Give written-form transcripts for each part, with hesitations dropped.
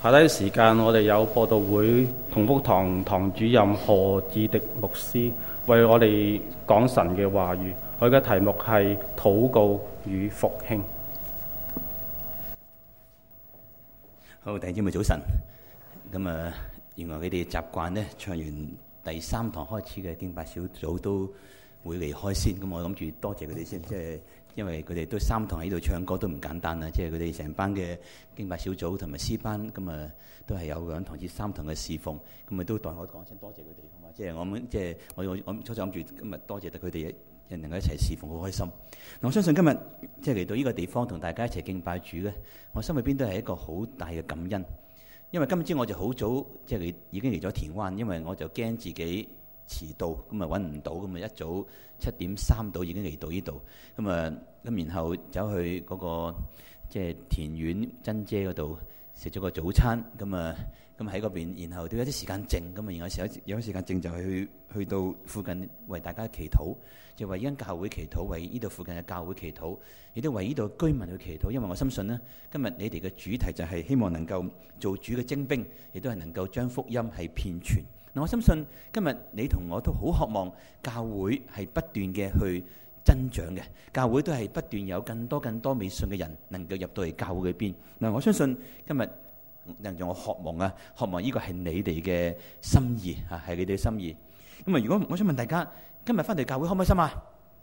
下低時間，我哋有播道會同福堂堂主任何志迪牧師為我哋講神嘅話語，佢嘅題目係禱告與復興。 好，弟兄姊妹早晨。咁原來佢哋習慣呢，唱完第三堂開始嘅敬拜小組都會離開先。咁我諗住多謝佢哋先，即係因為佢哋都三堂喺度唱歌都唔簡單啦。即係佢哋成班嘅敬拜小組同埋詩班，咁都係有兩堂至三堂嘅侍奉。咁都代我講聲多謝佢哋，好嘛？即係我初初諗住今日多謝得佢哋人能夠一齊侍奉，好開心。我相信今日即係嚟到呢個地方同大家一齊敬拜主咧，我心裏邊都係一個好大嘅感恩。因為今朝我就好早即係已經嚟咗田灣，因為我就驚自己遲到，咁揾唔到，咁一早7:3到已經嚟到呢度，咁然後走去嗰個即係田園珍姐嗰度食咗個早餐，咁喺嗰邊，然後都有啲時間靜，咁然後有時間靜就去到附近為大家祈禱，就為呢間教會祈禱，為呢度附近嘅教會祈禱，亦都為呢度居民去祈禱。因為我深信呢，今日你哋嘅主題就係希望能夠做主嘅精兵，亦都係能夠將福音係遍傳。我相信今日你同我都好渴望教會係不斷嘅去增長嘅，教會都係不斷有更多未信嘅人能夠入到嚟教會裏邊。我相信今日讓我渴望呢個係你哋嘅心意啊，係你哋嘅心意。咁如果我想問大家，今日翻嚟教會開唔開心啊？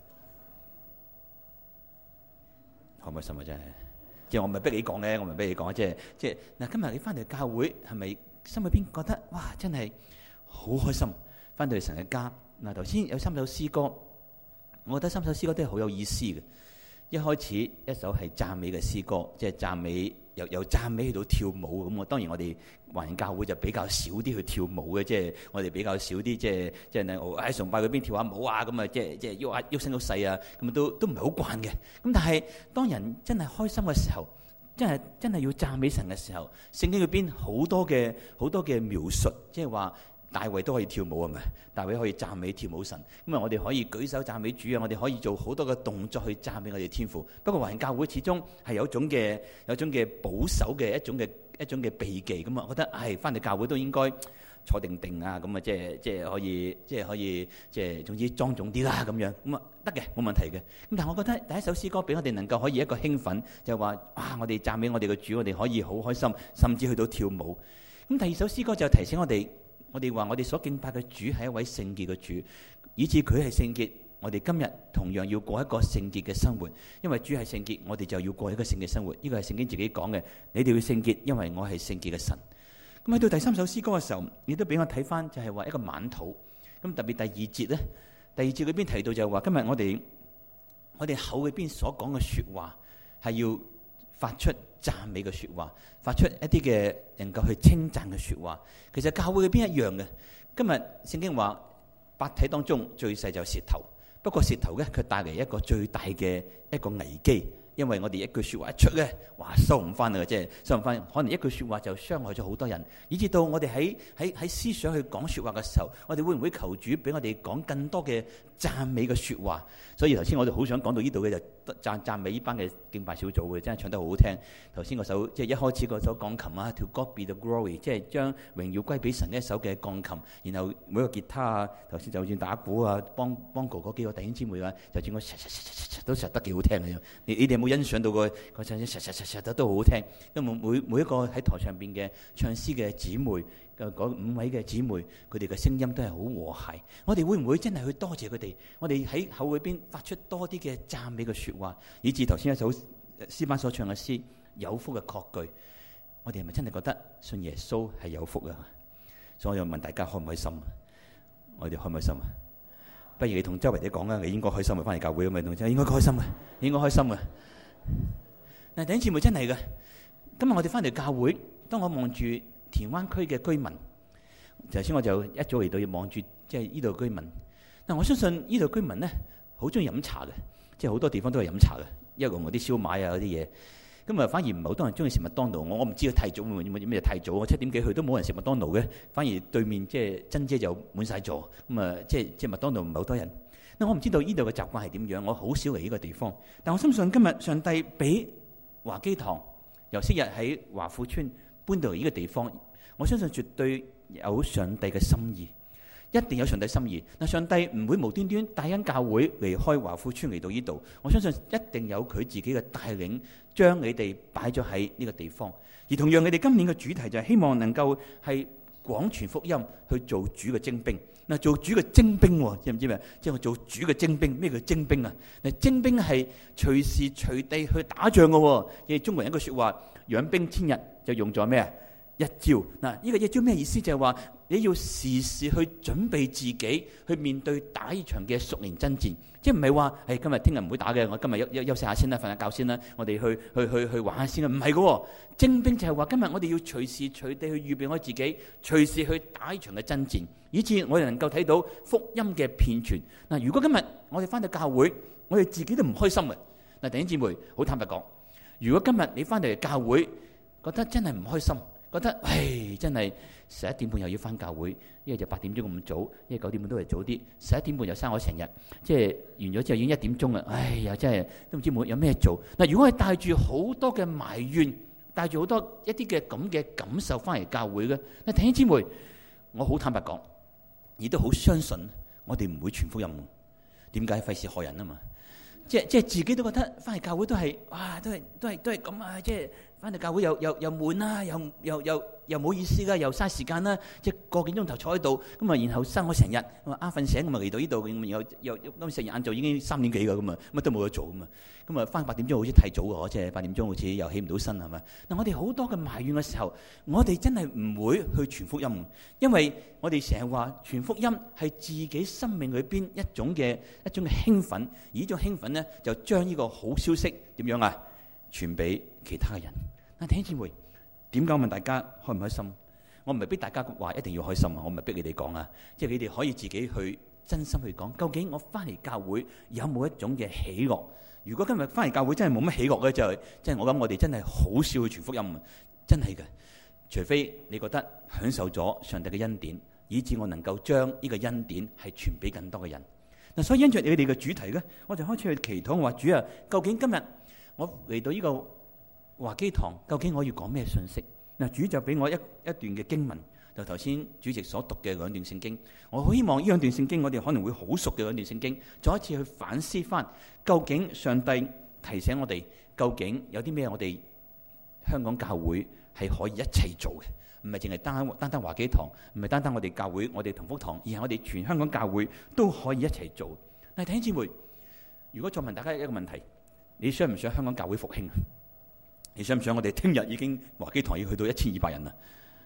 開唔開心啊？真係，即係我唔係逼你講咧，我唔係逼你講，即係嗱，今日你翻嚟教會係咪心裏邊覺得哇，真係好開心？翻到嚟神嘅家嗱，頭先有3首詩歌，我覺得3首詩歌都係好有意思嘅。一開始一首係讚美嘅詩歌，即係讚美。由讚美去到跳舞咁，當然我哋華人教會就比較少啲去跳舞嘅，即係我哋比較少啲，即係喺崇拜嗰邊跳下舞啊，咁即係喐身喐勢啊，咁都唔係好慣嘅。咁但係當人真係開心嘅時候，真係要讚美神嘅時候，聖經裏邊好多嘅描述，即係話大衛都可以跳舞係咪？大衛可以讚美跳舞神，咁我哋可以舉手讚美主啊！我哋可以做好多嘅動作去讚美我哋天父。不過華人教會始終係有種嘅保守嘅一種嘅避忌咁啊，我覺得翻嚟教會都應該坐定啊，咁即係可以總之莊重啲啦咁樣，咁得嘅，冇問題嘅。咁但係我覺得第一首詩歌俾我哋能夠可以一個興奮，就係話我哋讚美我哋嘅主，我哋可以好開心，甚至去到跳舞。咁第二首詩歌就提醒我哋話我哋所敬拜嘅主係一位聖潔嘅主，以致佢係聖潔，我哋今日同樣要過一個聖潔嘅生活。因為主係聖潔，我哋就要過一個聖潔生活。呢個係聖經自己講嘅，你哋要聖潔，因為我係聖潔嘅神。咁喺到第3首詩歌嘅時候，亦都俾我睇翻，就係話一個晚禱。咁特別第2節呢，第2節裏邊提到就係話，今日我哋口裏邊所講嘅說話係要發出讚美嘅說話，發出一啲嘅能夠去稱讚嘅說話。其實教會裏邊一樣嘅。今日聖經話八體當中最細就舌頭，不過舌頭咧卻帶嚟一個最大嘅一個危機，因為我哋一句說話一出咧，哇，收唔翻啦，即係收唔翻，可能一句說話就傷害咗好多人，以至到我哋喺思想去講說話嘅時候，我哋會唔會求主俾我哋講更多嘅讚美嘅說話？所以頭先我哋好想講到呢度嘅就讚美呢班嘅敬拜小組嘅，真係唱得好好聽。頭先嗰首即係一開始嗰首鋼琴啊， To God be the glory， 即係將榮耀歸俾神一首嘅鋼琴，然後每個吉他啊，頭先就算打鼓啊，幫哥嗰幾個弟兄姊妹啊，就算我都實得幾好聽嘅。你哋有冇欣賞到個唱實得都好好聽？因為每一個喺台上邊嘅唱詩嘅姊妹嘅嗰5位嘅姊妹，佢哋嘅聲音都係好和諧。我哋會唔會真係去多謝佢哋？我哋喺口裏邊發出多啲嘅讚美嘅說話，以至頭先一首詩班所唱嘅詩有福嘅確據。我哋係咪真係覺得信耶穌係有福啊？所以我問大家開唔開心？我哋開唔開心啊？不如你同周圍啲講啦，你應該開心啊！翻嚟教會咁咪同應該開心嘅，應該開心嘅。嗱，弟兄姊妹真係嘅。今日我哋翻嚟教會，當我望住田灣區嘅居民，頭先我就一早嚟到要望住即係呢度居民。嗱，我相信呢度居民咧好中意飲茶嘅，即係好多地方都係飲茶嘅，因為我啲燒賣啊嗰啲嘢。咁啊，反而唔係好多人中意食麥當勞。我唔知佢太早會咩太早，我7點幾去都冇人食麥當勞嘅。反而對面即係珍姐就滿晒座。咁啊，即係麥當勞唔係好多人。嗱，我唔知道呢度嘅習慣係點樣，我好少嚟呢個地方。但我相信今日上帝俾華基堂由昔日喺華富村搬到嚟呢個地方，我相信絕對有上帝嘅心意，一定有上帝心意。嗱，上帝唔會無端端帶緊教會離開華富村嚟到呢度，我相信一定有佢自己嘅帶領，將你哋擺咗喺呢個地方。而同樣，你哋今年嘅主題就係希望能夠係廣傳福音，去做主嘅精兵。嗱，做主嘅精兵，知唔知咩？即係我做主嘅精兵。咩叫精兵啊？嗱，精兵係隨時隨地去打仗嘅。亦中國人一句說話，養兵千日，就用咗咩啊？一朝。嗱，呢個一朝咩意思？就係話你要時時去準備自己去面對打呢場嘅屬靈爭戰。即係唔係話今日聽日唔會打嘅，我今日休息下先啦，瞓下覺先啦，我哋去玩下先啦。唔係嘅，精兵就係話今日我哋要隨時隨地去預備我自己，隨時去打呢場嘅爭戰，以致我哋能夠睇到福音嘅遍傳。嗱，如果今日我哋翻到教會，我哋自己都唔開心嘅。嗱，弟兄姊妹，好坦白講，如果今日你翻到嚟教會，覺得真係唔開心，覺得真係11點半又要翻教會，一係就8點鐘咁早，一係9點半都係早啲，11點半又生我成日，即係完咗之後已經1點鐘啦，又真係都唔知有咩做。嗱，如果係帶住好多嘅埋怨，帶住好多一啲嘅咁嘅感受翻嚟教會嘅，嗱，弟兄姊妹，我好坦白講，亦都好相信我哋唔會傳福音。點解？費事害人啊嘛！即係自己都覺得翻嚟教會都係哇，都係咁啊！即係翻嚟教會又悶啦，又冇意思啦，又嘥時間啦，即係個幾鐘頭坐喺度咁啊，然後生我成日咁啊，瞓醒咁啊嚟到呢度，咁然後又今食晏晝已經3點幾㗎，咁啊乜都冇得做咁啊，咁啊翻8點鐘好似太早喎，即係8點鐘好似又起唔到身係咪？嗱，我哋好多嘅埋怨嘅時候，我哋真係唔會去傳福音，因為我哋成日話傳福音係自己生命裏邊一種嘅興奮，而呢種興奮呢，就將呢個好消息點樣啊傳俾其他嘅人。嗱，弟兄姊妹，點解我問大家開唔開心？我唔係逼大家話一定要開心啊，我唔係逼你哋講啊，即係你哋可以自己去真心去講，究竟我翻嚟教會有冇一種嘅喜樂？如果今日翻嚟教會真係冇乜喜樂嘅，就係即係我諗我哋真係好少去傳福音啊，真係嘅。除非你覺得享受咗上帝嘅恩典，以致我能夠將呢個恩典係傳俾更多嘅人。嗱，所以因着你哋嘅主題咧，我就開始去祈禱，我話主啊，究竟今日我嚟到呢個華基堂，究竟我要講咩信息？嗱，主就俾我一段嘅經文，就頭先主席所讀嘅2段聖經。我好希望呢2段聖經，我哋可能會好熟嘅2段聖經，再一次去反思翻，究竟上帝提醒我哋，究竟有啲咩我哋香港教會係可以一齊做嘅，唔係淨係單單華基堂，唔係單單我哋教會，我哋同福堂，而係我哋全香港教會都可以一齊做。但係弟兄姊妹，如果再問大家一個問題，你想唔想香港教會復興啊？你想唔想我哋聽日已經華基堂要去到1200人啊？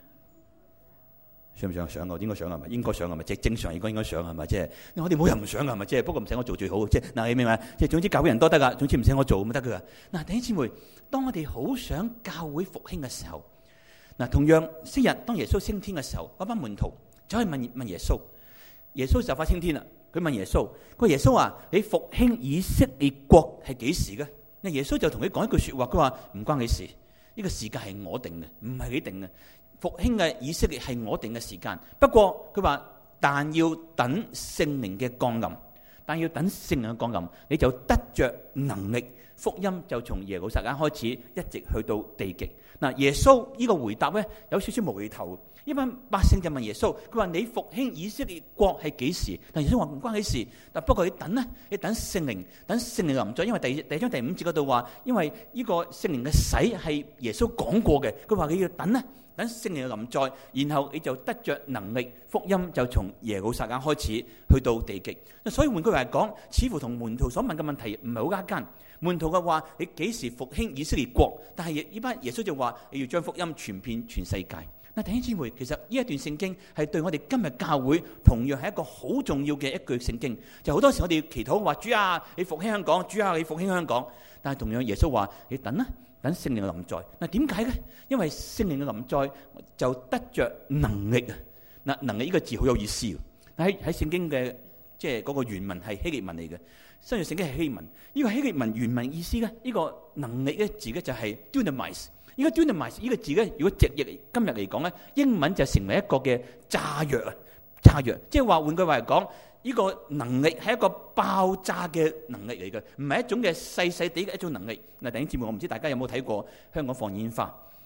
想唔想？想啊，應該想係咪？應該想係咪？即係正常應該想係咪？即係我哋冇人唔想係咪？即係不過唔使我做最好。即係嗱，你明唔明？即係總之教會人多得噶，總之唔使我做咁得噶。嗱，弟兄姊妹，當我哋好想教會復興嘅時候，嗱，同樣昔日當耶穌升天嘅時候，嗰班門徒走去問耶穌，耶穌就快升天啦。佢問耶穌，個耶穌話：你復興以色列國係幾時嘅？嗱，耶穌就同佢講一句說話，佢話唔關你事，呢個時間係我定嘅，唔係你定嘅。復興嘅以色列係我定嘅時間，不過佢話但要等聖靈嘅降臨，但要等聖靈嘅降臨，你就得着能力，福音就從耶路撒冷開始，一直去到地極。嗱，耶穌呢個回答咧有少少無厘頭。一班百姓就問耶穌，佢話你復興以色列國係幾時？但耶穌話唔關你事，但不過你等咧，你等聖靈，等聖靈臨在。因為第一章第5節嗰度話，因為呢個聖靈嘅洗係耶穌講過嘅，佢話你要等咧，等聖靈臨在，然後你就得着能力，福音就從耶路撒冷開始去到地極。所以換句話嚟講，似乎同門徒所問嘅問題唔係好啱間。門徒嘅話，你幾時復興以色列國？但係呢班耶穌就話，你要將福音傳遍全世界。嗱，弟兄姊妹，其實呢一段聖經係對我哋今日教會同樣係一個好重要嘅一句聖經。就好多時我哋要祈禱話：主啊，你復興香港；主啊，你復興香港。但係同樣耶穌話：你等啦，等聖靈嘅臨在。嗱，點解咧？因為聖靈嘅臨在就得着能力啊！嗱，能力呢個字好有意思。喺聖經嘅即係嗰個原文係希臘文嚟嘅，新約聖經係希臘文。呢個希臘文原文意思咧，呢個能力咧字咧就係 dunamis。呢個 dunamis 呢個字咧，如果直譯今日嚟講咧，英文就成為一個嘅炸藥啊！炸藥，即係話換句話嚟講，呢個能力係一個爆炸嘅能力嚟嘅，唔係一種嘅細細地嘅一種能力。嗱，弟兄姊妹，我唔知大家有冇睇過香港放煙花？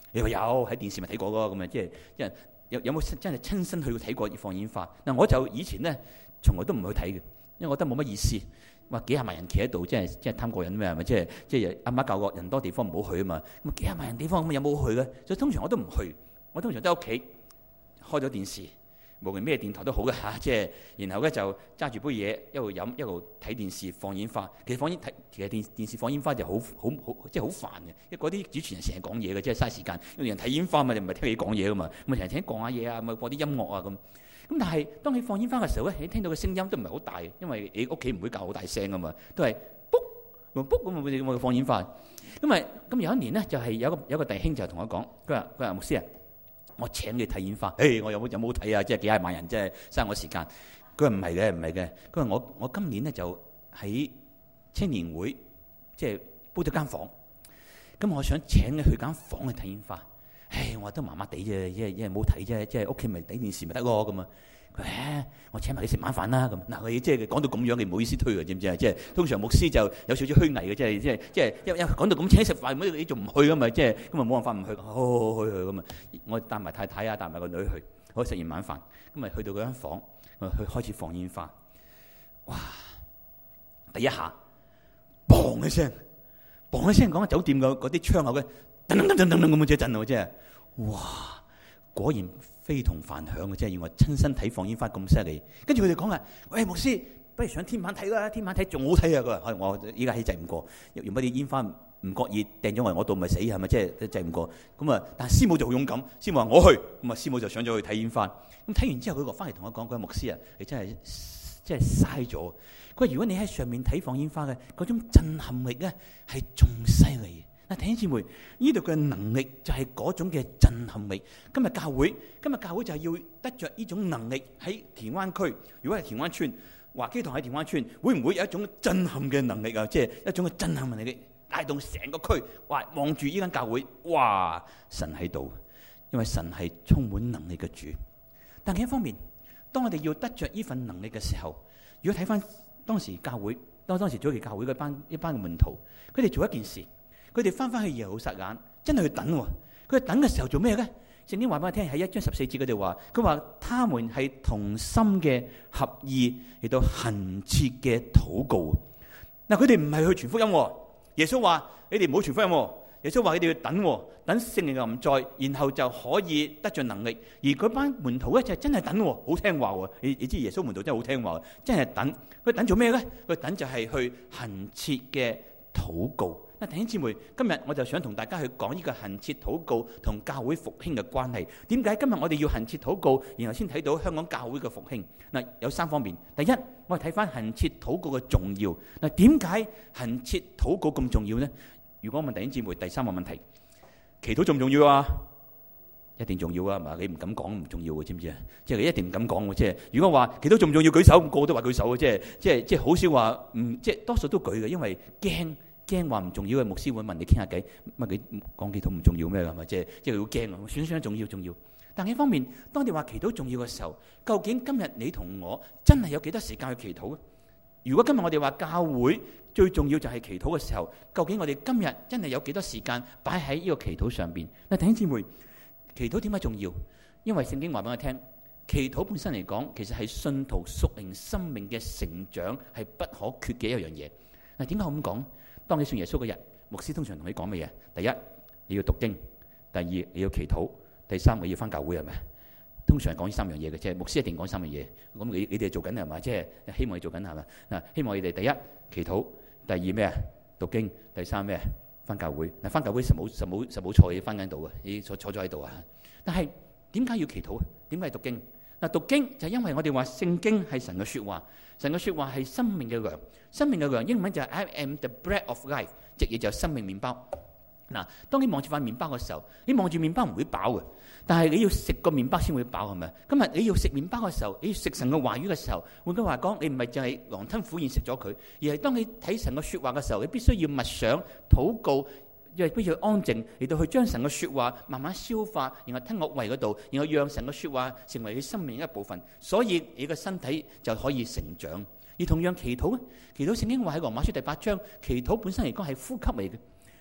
你話有喺電視咪睇過咯，咁啊，即係有冇真係親身去睇過放煙花？嗱，我就以前咧從來都唔去睇嘅，因為我覺得冇乜意思。話幾廿萬人企喺度，即係貪過癮咩？係咪？即係阿媽教我人多地方唔好去啊嘛。咁幾廿萬人地方咁有冇去嘅？所以通常我都唔去，我通常都喺屋企開咗電視，無論咩電台都好嘅嚇。即係然後咧就揸住杯嘢一路飲一路睇電視放煙花。其實電視放煙花就好即係好煩嘅，因為嗰啲主持人成日講嘢嘅，即係嘥時間。因為人睇煙花嘛，你唔係聽你講嘢噶嘛，咁啊成日聽講下嘢啊，咪播啲音樂啊咁。咁但係當你放煙花嘅時候咧，你聽到嘅聲音都唔係好大，因為你屋企唔會教好大聲噶嘛，都係卜卜咁放煙花。咁有一年咧，就係有一個弟兄就同我講，佢話牧師啊，我請你睇煙花。我有冇睇啊？即係幾廿萬人，即係嘥我時間。佢話唔係嘅。佢話我今年咧就喺青年會即係租咗間房，咁我想請你去間房去睇煙花。我話都麻麻地啫，因為冇睇啫，即係屋企咪睇電視咪得咯咁啊。佢話我請埋你食晚飯啦咁。嗱，佢即係講到咁樣，你唔好意思推嘅，知唔知啊？即係通常牧師就有少少虛偽嘅，即係一講到咁請你食飯，你仲唔去噶嘛？即係咁啊，冇辦法唔去。好去咁啊！我帶埋太太啊，帶埋個女去，我食完晚飯，咁咪去到嗰間房，去開始放煙花。哇！第一下，砰一聲講酒店嘅嗰啲窗口嘅。噔噔噔噔噔咁嘅震喎，真係哇！果然非同凡響嘅，真係要我親身睇放煙花咁犀利。跟住佢哋講啊，喂，牧師，不如上天晚睇啦，天晚睇仲好睇啊！佢話我依家係制唔過，用乜啲煙花唔覺意掟咗我度咪死係咪？即係制唔過咁啊！但係師母就好勇敢，師母話我去，咁啊師母就上咗去睇煙花。咁睇完之後，佢翻嚟同我講：佢話牧師啊，你真係嘥咗。佢話如果你喺上面睇放煙花嘅嗰種震撼力咧，係仲犀利。嗱，弟兄姊妹，呢度嘅能力就係嗰種嘅震撼力。今日教會就係要得着呢種能力喺田灣區。如果係田灣村，華基堂喺田灣村，會唔會有一種震撼嘅能力啊？即係一種嘅震撼能力，帶動成個區。哇！望住呢間教會，哇！神喺度，因為神係充滿能力嘅主。但另一方面，當我哋要得着呢份能力嘅時候，如果睇翻當時教會，當時早期教會一班嘅門徒，佢哋做一件事。佢哋翻去耶路撒冷，真係去等。佢哋等嘅時候做咩咧？聖經話俾我聽，喺1章14節佢哋話，佢話他們係同心嘅合意嚟到恆切嘅禱告。嗱，佢哋唔係去傳福音。耶穌話：你哋唔好傳福音。耶穌話：你哋要等聖靈臨在，然後就可以得着能力。而嗰班門徒咧就真係等，好聽話。你知耶穌門徒真係好聽話，真係等。佢等做咩咧？佢等就係去恆切嘅禱告。嗱，弟兄姊妹，今日我就想同大家去講呢個恆切禱告同教會復興嘅關係。點解今日我哋要恆切禱告，然後先睇到香港教會嘅復興？嗱，有3方面。第一，我哋睇翻恆切禱告嘅重要。嗱，點解恆切禱告咁重要呢？如果我問弟兄姊妹，第3個問題，祈禱重唔重要啊？一定重要啊！嘛，你唔敢講唔重要嘅，知唔知啊？即係你一定唔敢講嘅。即係如果話祈禱重唔重要，舉手，個個都話舉手嘅。即係好少話唔，即係多數都舉嘅，因為驚話唔重要嘅牧師會問你傾下偈，乜你講祈禱唔重要咩？係咪？即係好驚啊！算重要。但另一方面，當你話祈禱重要嘅時候，究竟今日你同我真係有幾多時間去祈禱咧？如果今日我哋話教會最重要就係祈禱嘅時候，究竟我哋今日真係有幾多時間擺喺呢個祈禱上邊？嗱，弟兄姊妹，祈禱點解重要？因為聖經話俾我聽，祈禱本身嚟講，其實係信徒屬靈生命嘅成長係不可缺嘅一樣嘢。嗱，點解我咁講？當你信耶穌嗰日，牧師通常同你講乜嘢？第一，你要讀經；第二，你要祈禱；第三，你要翻教會，係咪？通常講呢3樣嘢嘅啫。牧師一定講3樣嘢。咁你哋做緊係嘛？即係希望你做緊係嘛？嗱，希望你哋第一祈禱，第二咩啊？讀經，第三咩？翻教會。嗱，翻教會實冇錯，你翻緊度嘅，你坐咗喺度啊。但係點解要祈禱？點解要讀經？嗱，讀經就係因為我哋話聖經係神嘅說話，神嘅說話係生命嘅糧，生命嘅糧英文就係 I am the bread of life， 直譯就係生命麵包。嗱，當你望住塊麵包嘅時候，你望住麵包唔會飽嘅，但係你要食個麵包先會飽，係咪？今日你要食麵包嘅時候，你要食神嘅話語嘅時候，換句話講，你唔係淨係狼吞虎咽食咗佢，而係當你睇神嘅說話嘅時候，你必須要默想、禱告，因為必須要安靜嚟到去將神嘅說話慢慢消化，然後吞落胃嗰度，然後讓神嘅說話成為你生命一部分，所以你嘅身體就可以成長。而同樣祈禱咧，祈禱聖經話喺羅馬書第8章，祈禱本身嚟講係呼吸嚟嘅。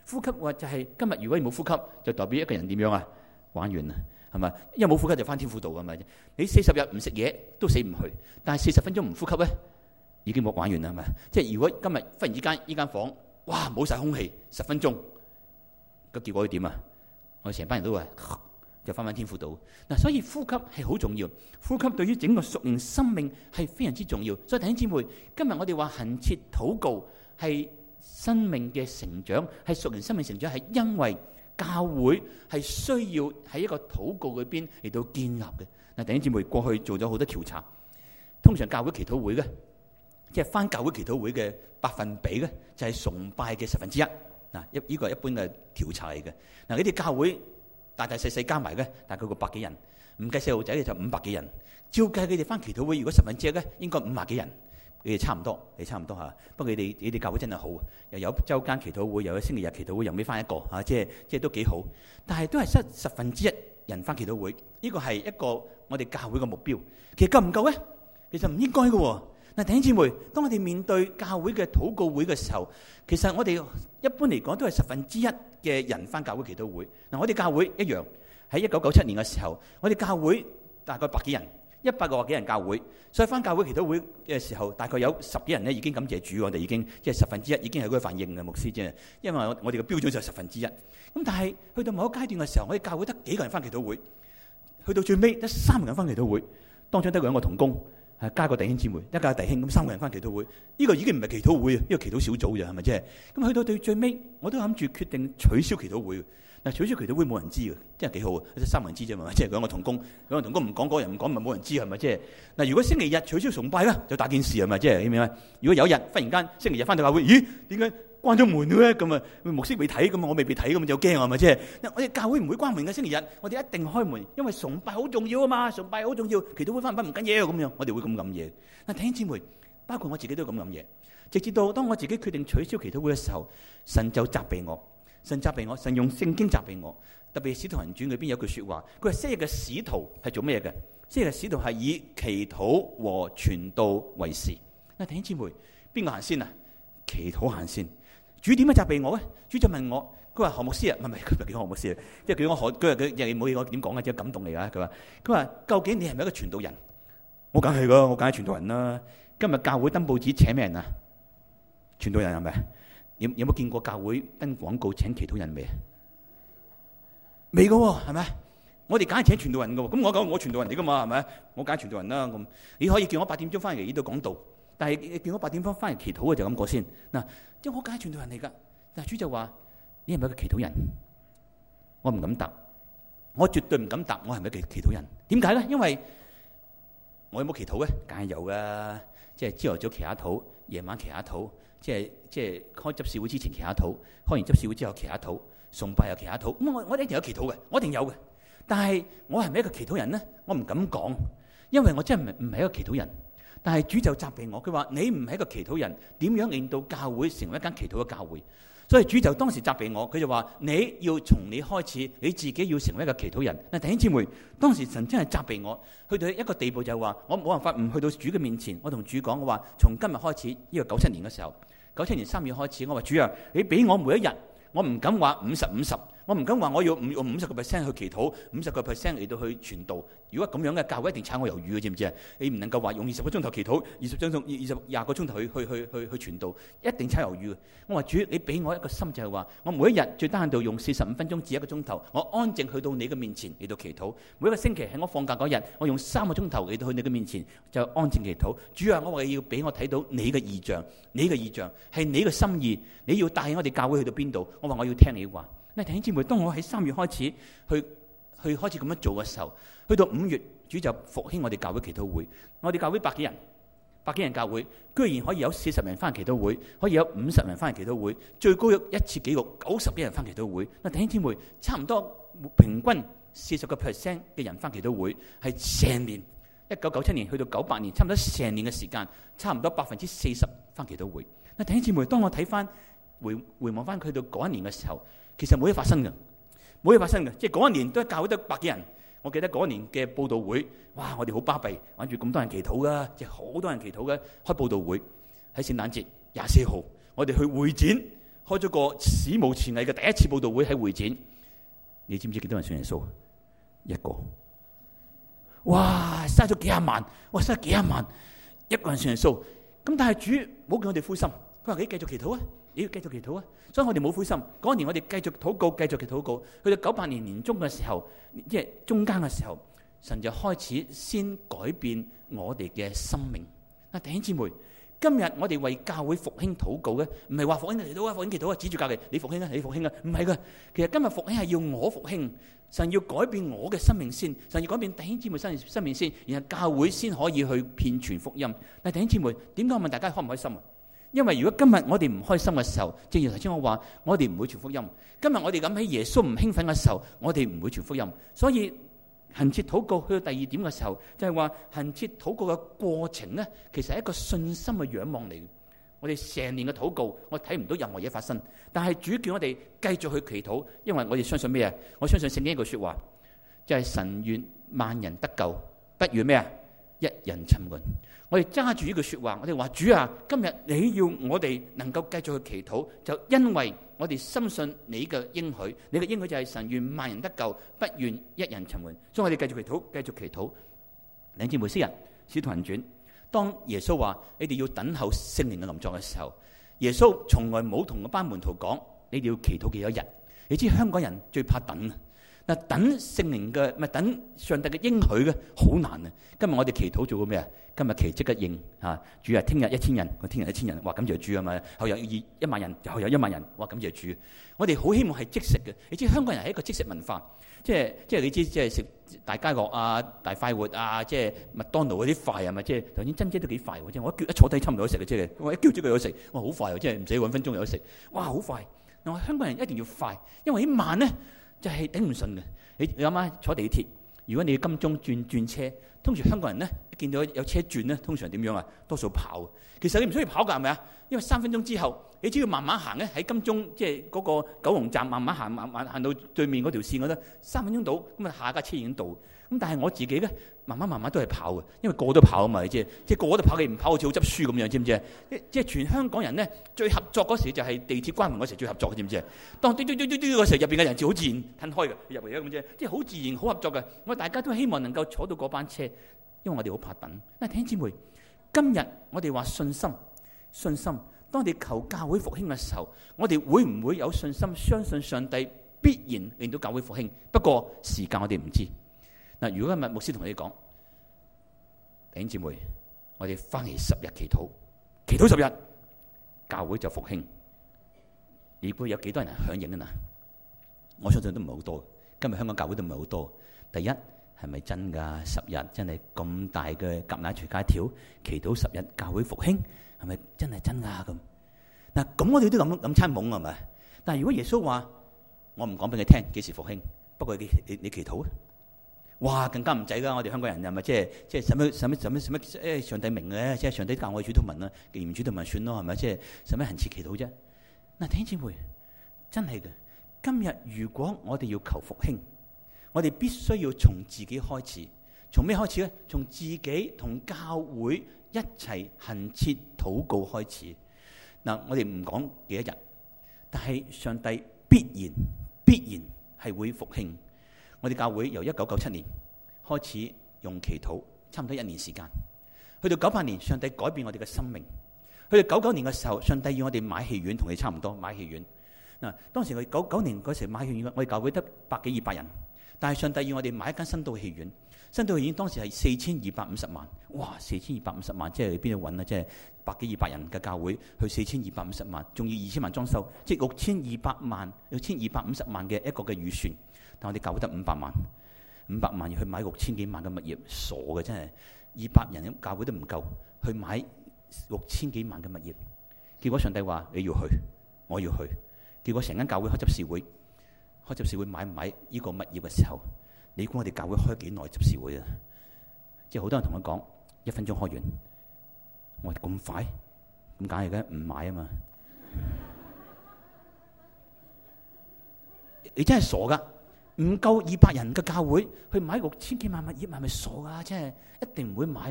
呼吸話就係今日如果你冇呼吸，就代表一個人點樣啊？玩完啦，係咪？因為冇呼吸就翻天覆道㗎嘛。你40日唔食嘢都死唔去，但係40分鐘唔呼吸咧，已經冇玩完啦，係咪？即係如果今日忽然之間呢間房，哇冇晒空氣10分鐘，個結果會點啊？我哋成班人都話就翻天覆道。嗱，所以呼吸係好重要，呼吸對於整個屬靈生命係非常之重要。所以弟兄姊妹，今日我哋話恆切禱告係生命嘅成長，係屬靈生命成長，係因為教會係需要喺一個禱告裏邊嚟到建立嘅。嗱，弟兄姊妹，過去做咗好多調查，通常教會祈禱會嘅，即係翻教會祈禱會嘅百分比咧，就係崇拜嘅1/10。嗱，呢個係一般嘅調查嚟嘅。嗱，呢啲教會大大細細加埋嘅，大概個100幾人，唔計細路仔嘅就500幾人。照計佢哋翻祈禱會，如果1/10咧，應該50幾人。你哋差唔多，你差唔多嚇。不過你哋教會真係好，又有週間祈禱會，又有星期日祈禱會，又俾翻一個嚇，即係都幾好。但係都係失1/10人翻祈禱會，呢個係一個我哋教會嘅目標。其實夠唔夠咧？其實唔應該嘅喎。嗱，弟兄姊妹，當我哋面對教會嘅禱告會嘅時候，其實我哋一般嚟講都係1/10嘅人翻教會祈禱會。嗱，我哋教會一樣喺1997年嘅時候，我哋教會大概100幾人。100個幾人教會，所以翻教會祈禱會嘅時候，大概有10幾人咧已經感謝主，我哋已經即係1/10已經係嗰個反應嘅牧師啫。因為我哋嘅標準就係1/10。咁但係去到某一個階段嘅時候，我哋教會得幾個人翻祈禱會，去到最尾得3個人翻祈禱會，當中得2個同工，加個弟兄姊妹，一家弟兄咁3個人翻祈禱會，呢個已經唔係祈禱會啊，呢個祈禱小組咋係咪啫？咁去到對最尾，我都諗住決定取消祈禱會。嗱，取消祈禱會冇人知嘅，真係幾好啊！得3個人知啫嘛，即係2個同工唔講，嗰個人唔講，咪冇人知係咪？即係嗱，如果星期日取消崇拜咧，就大件事係咪？即係你明唔明？如果有一日忽然間星期日翻到教會，咦？點解關咗門嘅咧？咁啊，牧師未睇，咁我未被睇，咁就驚係咪？即係我哋教會唔會關門嘅，星期日我哋一定開門，因為崇拜好重要啊嘛，崇拜好重要，祈禱會翻唔翻唔緊要咁樣，我哋會咁諗嘢。嗱，弟兄姊妹，包括我自己都咁諗嘢，直至到當我自己決定取消祈禱會嘅時候，神就責備我。神責備我，神用聖經責備我。特別《使徒行傳》裏邊有句說話，佢話昔日嘅使徒係做咩嘅？昔日嘅使徒係以祈禱和傳道為事。嗱，弟兄姊妹，邊個行先啊？祈禱行先。主點樣責備我咧？主就問我，佢話何牧師啊，唔係佢叫何牧師啊，即係叫我何，佢又冇嘢我點講啊，即係感動嚟噶。佢話究竟你係咪一個傳道人？我梗係噶，我梗係傳道人啦。今日教會登報紙請咩人啊？傳道人係咪？有冇見過教會登廣告請祈禱人未？未噶喎，係咪？我哋梗係請傳道人噶喎。咁我講我傳道人嚟噶嘛，係咪？我梗係傳道人啦。咁你可以叫我8點鐘翻嚟呢度講道，但係叫我8點鐘翻嚟祈禱嘅就咁過先。嗱，即係我梗係傳道人嚟噶。但係主就話：你係咪一個祈禱人？我唔敢答，我絕對唔敢答。我係咪一個祈禱人？點解咧？因為我有冇祈禱咧？梗係有噶。即係朝頭早祈下禱，夜晚祈下禱。即係開執事會之前祈下禱，開完執事會之後祈下禱，崇拜又祈下禱。咁我一定有祈禱嘅，我一定有嘅。但係我係咪一個祈禱人呢？我唔敢講，因為我真係唔係一個祈禱人。但係主就責備我，佢話你唔係一個祈禱人，點樣令到教會成為一間祈禱嘅教會？所以主就當時責備我，佢就話你要從你開始，你自己要成為一個祈禱人。嗱，弟兄姊妹，當時神真係責備我，去到一個地步就係話，我冇辦法唔去到主嘅面前，我同主講，我話從今日開始，呢個97年嘅時候，97年3月開始，我話主啊，你俾我每一日，我唔敢話50-50，我唔敢話我要用50% 去祈禱，50% 嚟到去傳道。如果咁樣嘅教會一定炒我魷魚嘅，知唔知啊？你唔能夠話用20個鐘頭祈禱，20個鐘頭去傳道，一定炒魷魚嘅。我話主，你俾我一個心就係話，我每一日最低限度用45分鐘至1個鐘頭，我安靜去到你嘅面前嚟到祈禱。每一個星期喺我放假嗰日，我用3個鐘頭嚟到去你嘅面前就安靜祈禱。主啊，我話要俾我睇到你嘅異象，你嘅異象係你嘅心意，你要帶我哋教會去到邊度？我話我要聽你話。嗱，弟兄姊妹，當我喺3月開始去開始咁樣做嘅時候，去到5月，主就復興我哋教會祈禱會。我哋教會100幾人教會，居然可以有40人翻祈禱會，可以有50人翻祈禱會，最高有一次紀錄90幾人翻祈禱會。嗱，弟兄姊妹，差唔多平均40% 嘅人翻祈禱會，係成年1997年去到98年，差唔多成年嘅時間，差唔多40%翻祈禱會。嗱，弟兄姊妹，當我睇翻回望翻去到嗰一年嘅時候，其實冇嘢發生嘅，冇嘢發生嘅，即係嗰一年都係教會得100幾人。我記得嗰一年嘅佈道會，哇！我哋好巴閉，玩住咁多人祈禱噶，即係好多人祈禱嘅。開佈道會喺聖誕節24號，我哋去會展開咗個史無前例嘅第一次佈道會喺會展，你知唔知幾多人信耶穌？一個。哇！嘥咗幾廿萬，哇！嘥幾廿萬，一個人信耶穌。咁但係主冇叫我哋灰心，佢話你繼續祈禱啊，你要繼續祈禱啊。所以我哋冇灰心。嗰年我哋繼續禱告，繼續禱告。去到98年年中嘅時候，即係中間嘅時候，神就開始先改變我哋嘅生命。嗱，弟兄姊妹，今日我哋為教會復興禱告嘅，唔係話復興祈禱啊，復興祈禱啊，指住教嘅你復興啊，你復興啊，唔係噶。其實今日復興係要我復興，神要改變我嘅生命先，神要改變弟兄姊妹生命先，然後教會先可以去遍傳福音。但係弟兄姊妹，點解我問大家開唔開心啊？因為如果今日我哋唔開心嘅時候，正如頭先我話，我哋唔會傳福音。今日我哋諗起耶穌唔興奮嘅時候，我哋唔會傳福音。所以恆切禱告去到第二點嘅時候，就係話恆切禱告嘅過程呢，其實係一個信心嘅仰望嚟。我哋成年嘅禱告，我睇唔到任何嘢發生，但係主叫我哋繼續去祈禱，因為我哋相信咩啊？我相信聖經一句說話，就係神願萬人得救，不願咩啊？一人沉淪。我哋揸住呢句說話，我哋話主啊，今日你要我哋能夠繼續去祈禱，就因為我哋深信你嘅應許，你嘅應許就係神願萬人得救，不願一人沉淪。所以我哋繼續祈禱，繼續祈禱。兩姊妹昔日使徒行傳，當耶穌話你哋要等候聖靈嘅臨在嘅時候，耶穌從來冇同嗰班門徒講你哋要祈禱幾多日。你知香港人最怕等。嗱，等聖靈嘅咪等上帝嘅應許嘅好難啊！今日我哋祈禱做過咩啊？今日祈即刻應嚇，主啊！聽日1000人，我聽日1000人，哇！感謝主啊嘛！後日1萬人，後日1萬人，哇！感謝主。我哋好希望係即食嘅。你知香港人係一個即食文化，即係你知即係食大家樂啊、大快活啊，即係麥當勞嗰啲快係咪？即係頭先珍姐都幾快喎！即係我一叫一坐低差唔多有得食嘅，即係我一叫即刻有得食，哇！好快喎！即係唔使揾分鐘有得食，哇！好快。嗱，我香港人一定要快，因為啲慢咧就係頂唔順嘅。你諗下坐地鐵，如果你金鐘轉車，通常香港人咧見到有車轉咧，通常點樣啊？多數跑。其實你唔需要跑㗎，係咪啊？因為3分鐘之後，你只要慢慢行咧，喺金鐘即係嗰個九龍站慢慢行，慢慢行到對面嗰條線嗰度，3分鐘到，咁啊下架車已經到。咁但係我自己咧，慢慢都係跑嘅，因為個個都跑啊嘛，即係個個都跑，你唔跑好似好執輸咁樣，知唔知啊？即係全香港人咧最合作嗰時就係地鐵關門嗰時最合作，知唔知啊？當嘟嗰時，入邊嘅人就好自然褪開嘅入嚟咁啫，即係好自然好合作嘅。我大家都希望能夠坐到嗰班車，因為我哋好怕等。但係弟兄姊妹，今日我哋話信心，當你求教會復興嘅時候，我哋會唔會有信心相信上帝必然令到教會復興？不過時間我哋唔知。嗱，如果今日牧師同你講，弟兄姊妹，我哋翻嚟10日祈禱10日，教會就復興。你估有幾多人響應啊？嗱，我相信都唔係好多。今日香港教會都唔係好多。第一，係咪真㗎？10日真係咁大嘅夾硬隨街跳，祈禱10日教會復興，係咪真係真㗎咁？嗱，咁我哋都咁餐懵係咪？但係如果耶穌話，我唔講俾你聽幾時復興，不過你祈禱啊！哇，更加唔使噶！我哋香港人係咪即係使乜？上帝明嘅，即係上帝教我哋主禱文啦，既然主禱文算咯，係咪？即係使乜恆切祈禱啫？嗱，弟兄姊妹，真係嘅。今日如果我哋要求復興，我哋必須要從自己開始。從咩開始咧？從自己同教會一齊恆切禱告開始。嗱，我哋唔講幾多日，但係上帝必然係會復興。我哋教會由1997年開始用祈禱，差唔多1年時間。去到98年，上帝改變我哋嘅生命。去到99年嘅時候，上帝要我哋買戲院，同你差唔多買戲院。嗱，當時我哋99年嗰時買戲院，我哋教會得100幾200人，但係上帝要我哋買一間新道戲院。新道戲院當時係4250萬，哇！4250萬，即係邊度揾啊？即係100幾200人嘅教會去4250萬，仲要2000萬裝修，即係6250萬嘅一個嘅預算。但我哋教會得500萬要去買6000幾萬嘅物業，傻嘅真係，200人教會都唔夠去買6000幾萬嘅物業。結果上帝話你要去，我要去。結果成間教會開執事會買唔買呢個物業嘅時候，你估我哋教會開幾耐執事會啊？即係好多人同我講1分鐘開完，我話咁快，咁梗係嘅，唔買啊嘛！你真係傻噶！唔夠200人嘅教會去買6000幾萬物業，係咪傻噶？即係一定唔會買嘅。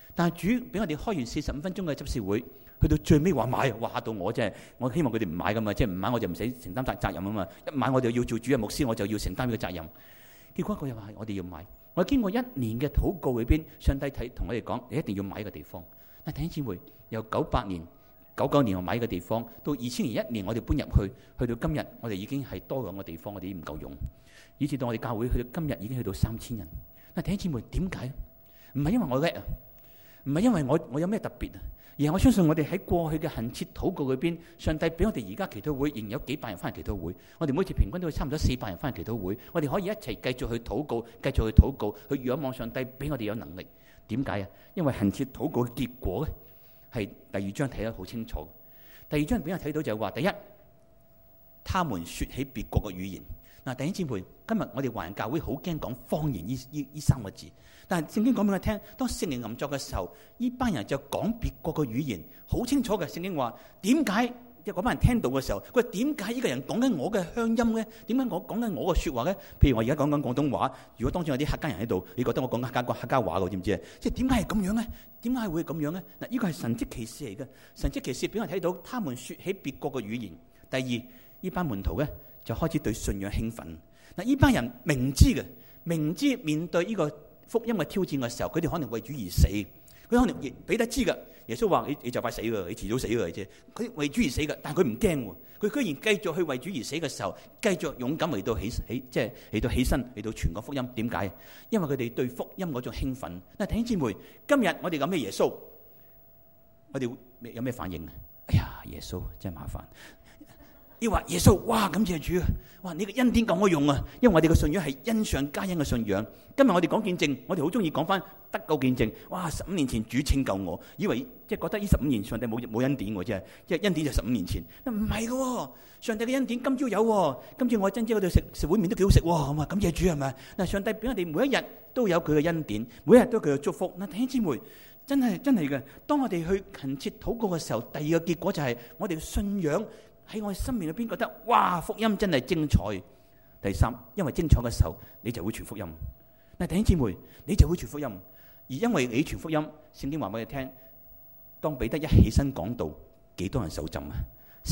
但係主俾我哋開完45分鐘嘅執事會，去到最尾話買，哇嚇到我真係，我希望佢哋唔買噶嘛，即係唔買我就唔使承擔責任啊嘛，一買我就要做主任牧師，我就要承擔呢個責任。結果佢又話我哋要買，我經過1年嘅禱告裏邊，上帝同我哋講，你一定要買呢個地方。但弟兄姊妹，由98年、99年我買呢個地方，到2000年1年我哋搬入去，去到今日我哋已經係多兩個地方，我哋已經唔夠用，以至到我哋教會去到今日已經去到3000人。但弟兄姊妹，點解？唔係因為我叻啊，唔係因為我有咩特別啊，而係我相信我哋喺過去嘅恆切禱告裏邊，上帝俾我哋而家祈禱會仍然有幾百人翻嚟祈禱會，我哋每次平均都會差唔多400人翻嚟祈禱會，我哋可以一齊繼續去禱告，繼續去禱告，去仰望上帝俾我哋有能力。點解啊？因為恆切禱告嘅結果咧，係第2章睇得好清楚。第2章俾我睇到就係話，第一，他們說起別國嘅語言。嗱，弟兄姊妹，今日我哋華人教會好驚講方言呢3個字，但係聖經講俾我聽，當聖靈臨作嘅時候，呢班人就講別國嘅語言，好清楚嘅。聖經話點解嗰班人聽到嘅時候，佢話點解呢個人講緊我嘅鄉音咧？點解我講緊我嘅説話咧？譬如我而家講緊廣東話，如果當中有啲客家人喺度，你覺得我講客家話嘅，知唔知啊？即係點解係咁樣咧？點解會咁樣咧？嗱，呢個係神蹟奇事嚟嘅，神蹟奇事俾我睇到，他們説起別國嘅語言。第二，呢班門徒咧就開始對信仰興奮。嗱，呢班人明知面對呢個福音嘅挑戰嘅時候，佢哋可能為主而死。佢可能彼得知㗎，耶穌話你就快死㗎，你遲早死㗎啫。佢為主而死㗎，但係佢唔驚喎。佢居然繼續去為主而死嘅時候，繼續勇敢嚟到起身嚟到傳個福音。點解？因為佢哋對福音嗰種興奮。嗱，弟兄姊妹，今日我哋講咩耶穌，我哋有咩反應啊？哎呀，耶穌真係麻煩。要話耶穌，哇，感謝主啊！哇，你嘅恩典夠我用啊！因為我哋嘅信仰係恩上加恩嘅信仰。今日我哋講見證，我哋好中意講翻得救見證。哇，15年前主拯救我，以為即係覺得呢15年上帝冇恩典喎，即係恩典就15年前。唔係嘅，上帝嘅恩典今朝有喎。今朝我喺珍姐嗰度食碗麵都幾好食喎，咁啊，感謝主係咪？嗱，上帝俾我哋每一日都有佢嘅恩典，每一日都有佢嘅祝福。嗱，弟兄姊妹，真係嘅。當我哋去懇切禱告嘅時候，第二個結果就係我哋嘅信仰喺我哋生命裏邊覺得，哇，福音真係精彩。第三，因為精彩嘅時候，你就會傳福音。嗱，弟兄姊妹，你就會傳福音，而因為你傳福音，聖經話俾你聽，當彼得一起身講道，幾多人受浸啊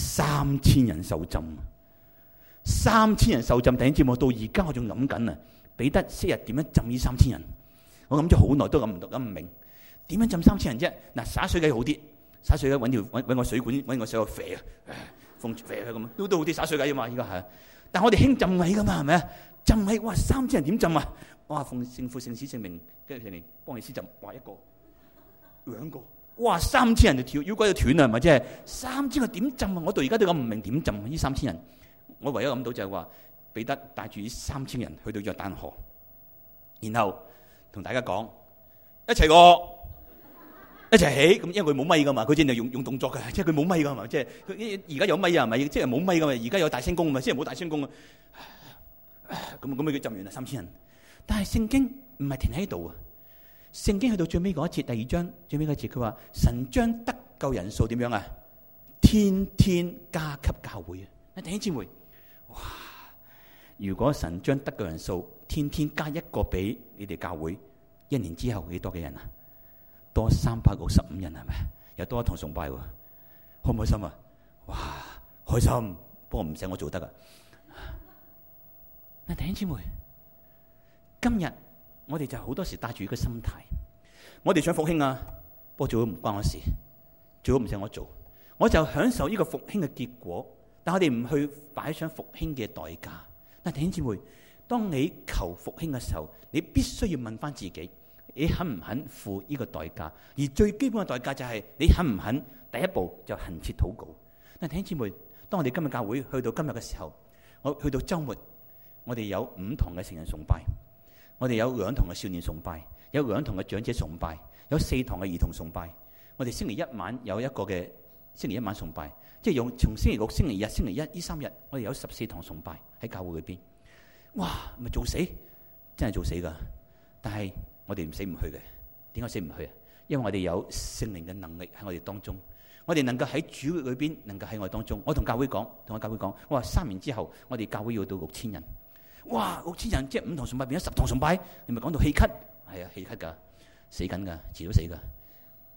？3000人受浸，3000人受浸。弟兄姊妹，到而家我仲諗緊啊，彼得昔日點樣浸呢3000人？我諗咗好耐都諗唔明，點樣浸3000人啫？嗱，灑水梗係好啲，灑水梗揾個水管，揾個水個肥啊！風飛咁啊，都好啲灑水計啊嘛，依家係。但係我哋興浸禮噶嘛，係咪啊？浸禮，哇，3000人點浸啊？哇，奉聖父聖子聖名，跟住聖靈幫你施浸，哇，一個兩個，哇，3000人就跳腰骨就斷啦，係咪？即係3000個點浸啊？我到而家都諗唔明點浸呢3000人。我唯一諗到就係話，彼得帶住呢3000人去到約旦河，然後同大家講一齊過。一齊起咁，因為佢冇咪噶嘛，佢只係用動作嘅，即係佢冇咪噶嘛，即係佢而家有咪啊，係咪？即係冇咪噶嘛，而家有大聲公啊嘛，即係冇大聲公啊。咁佢浸完啦，3000人。但係聖經唔係停喺度啊，聖經去到最尾嗰一節，第2章最尾嗰一節，佢話神將得救人數點樣啊？天天加給教會啊！弟兄姊妹，哇！如果神將得救人數天天加一個俾你哋教會，1年之後幾多嘅人啊？多365人係咪？又多一堂崇拜喎，開唔開心啊？哇，開心！不過唔使我做得啊！嗱，弟兄姊妹，今日我哋就好多時帶住呢個心態，我哋想復興啊，不過做咗唔關我事，做咗唔使我做，我就享受呢個復興嘅結果，但我哋唔去擺上復興嘅代價。嗱，弟兄姊妹，當你求復興嘅時候，你必須要問翻自己。你肯唔肯付呢個代價？而最基本嘅代價就係你肯唔肯第一步就懇切禱告。嗱，弟兄姊妹，當我哋今日教會去到今日嘅時候，我去到週末，我哋有5堂嘅成人崇拜，我哋有2堂嘅少年崇拜，有2堂嘅長者崇拜，有4堂嘅兒童崇拜。我哋星期一晚有一個嘅星期一晚崇拜，即係用從星期六、星期日、星期一呢3日，我哋有14堂崇拜喺教會裏邊。哇，咪做死，真係做死噶！但係我哋唔死唔去嘅，點解死唔去啊？因為我哋有聖靈嘅能力喺我哋當中，我哋能夠喺主裏邊，能夠喺我哋當中。我同教會講，我話3年之後，我哋教會要到6000人。哇，6000人即係5堂崇拜變咗10堂崇拜，你咪講到氣咳？係啊，氣咳噶，死緊噶，遲早死噶。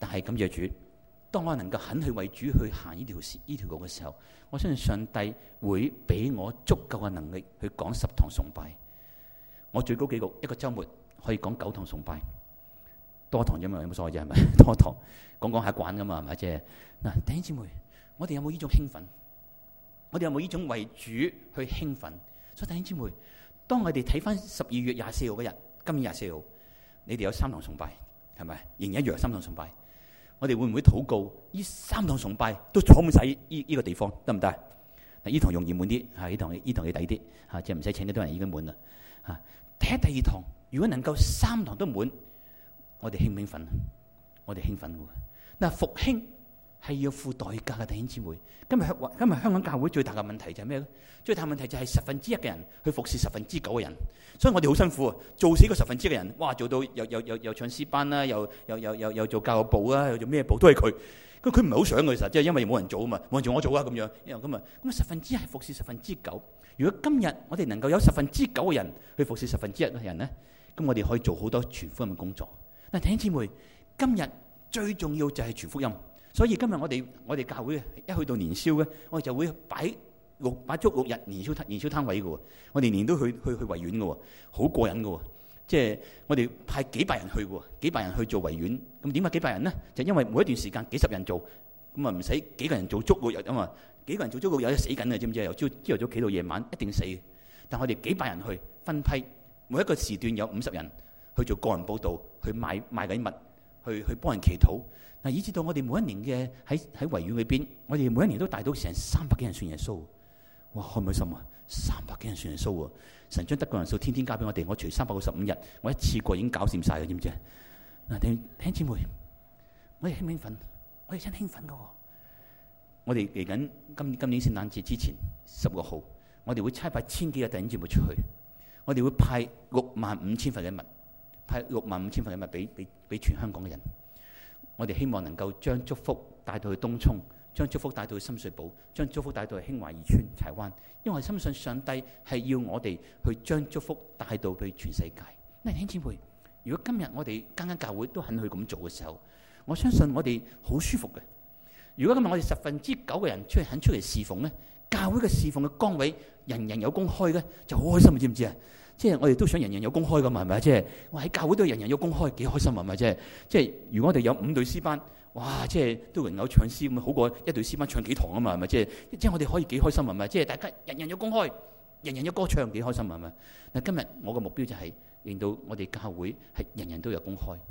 但係感謝主，當我能夠肯去為主去行呢條路嘅時候，我相信上帝會俾我足夠嘅能力去講10堂崇拜。我最高紀錄一個週末可以講9堂崇拜，多堂啫嘛，有冇所謂啫？係咪多堂講下慣噶嘛？係咪？即係嗱，弟兄姊妹，我哋有冇呢種興奮？我哋有冇呢種為主去興奮？所以弟兄姊妹，當我哋睇翻12月24號嗰日，今年24號，你哋有3堂崇拜，係咪？仍然一樣3堂崇拜。我哋會唔會禱告？呢3堂崇拜都坐滿晒呢個地方，得唔得？嗱，呢堂容易滿啲，呢堂要抵啲，即係唔使請得多人已經滿啦。睇第2堂，如果能夠3堂都滿，我哋興唔興奮？我哋興奮嘅。嗱，復興係要付代價嘅，弟兄姊妹。今日香港教會最大嘅問題就係咩咧？最大問題就係1/10嘅人去服侍9%嘅人，所以我哋好辛苦啊！做死個1/10嘅人，哇！做到又唱詩班啦，又做教育部啦，又做咩部都係佢。佢唔係好想嘅，其實即係因為冇人做啊嘛，冇人做我做啊咁樣。因為咁啊，1/10係服侍9%。如果今日我哋能夠有9%嘅人去服侍1/10嘅人咧，咁我哋可以做好多傳福音嘅工作。嗱，弟兄姊妹，今日最重要就係傳福音。所以今日我哋教會一去到年宵咧，我哋就會擺足6日年宵攤位嘅喎。我哋年都去維園嘅喎，好過癮嘅喎。即係我哋派幾百人去喎，幾百人去做維園。咁點解幾百人呢？就因為每一段時間幾十人做，咁啊唔使幾個人做足6日啊嘛。幾個人做足6日死緊嘅，知唔知？由朝頭早企到夜晚，一定死。但我哋幾百人去分批，每一個時段有50人去做個人報道，去賣緊物，去幫人祈禱。嗱，以至到我哋每一年嘅喺維園裏邊，我哋每一年都帶到成300幾人信耶穌。哇，開唔開心啊？300幾人信耶穌喎！神將得救人數天天加俾我哋，我除365日，我一次過已經搞掂晒嘅，知唔知？嗱，弟兄姊妹，我哋興唔興奮？我哋真興奮嘅喎！我哋嚟緊今年聖誕節之前16號，我哋會差派1000幾個弟兄姊妹出去，我哋會派65000份嘅物，派65000份嘅物俾全香港嘅人。我哋希望能夠將祝福帶到去東涌，將祝福帶到去深水埗，將祝福帶到去興華二村、柴灣。因為我深信上帝係要我哋去將祝福帶到去全世界。弟兄姊妹，如果今日我哋間教會都肯去咁做嘅時候，我相信我哋好舒服嘅。如果今日我哋9%嘅人肯出嚟侍奉咧，教會嘅侍奉嘅崗位人人有工開嘅，就好開心，知唔知啊？即係我哋都想人人有工開噶嘛，係咪？即係我喺教會都人人有工開，幾開心係咪？即係如果我哋有5隊詩班，哇！即係都榮友唱詩咁，好過1隊詩班唱幾堂啊嘛，係咪？即係我哋可以幾開心係咪？即係大家人人有工開，人人有歌唱，幾開心係咪？嗱，今日我嘅目標就係令到我哋教會係人人都有工開